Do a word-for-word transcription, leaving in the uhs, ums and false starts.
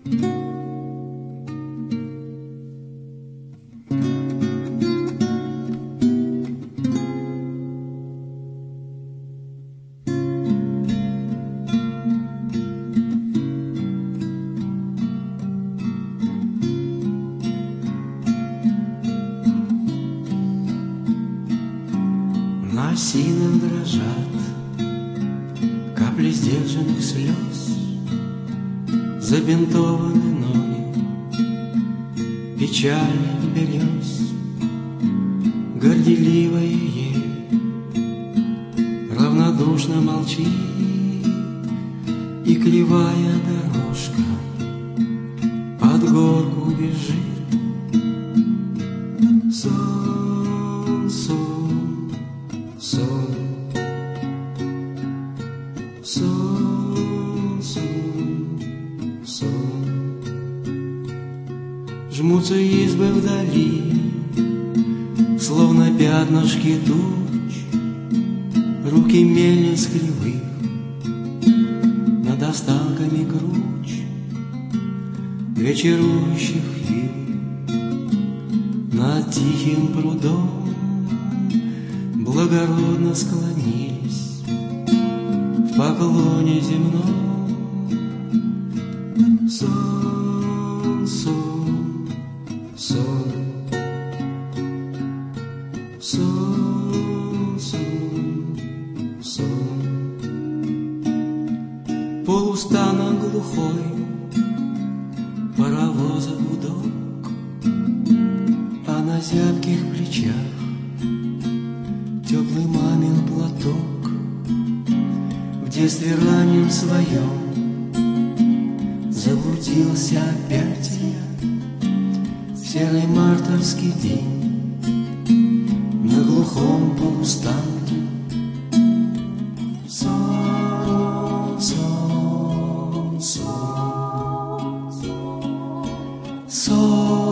На осинах дрожат капли сдержанных слез, забинтованы ноги печальных берез. Горделивая ель равнодушно молчит, и кривая дорожка под горку бежит. Сон, сон, сон, сон, сон, сон. Жмутся избы вдали, словно пятнышки туч, руки мельниц кривых над останками круч вечерующих ив над тихим прудом благородно склонились в поклоне земном. Сон, сон, сон, сон, сон, сон. Полустанок глухой паровоза гудок, а на зябких плечах теплый мамин платок. В детстве раннем своем заблудился опять я в серый мартовский день на глухом полустанке. Сон, сон, сон, сон.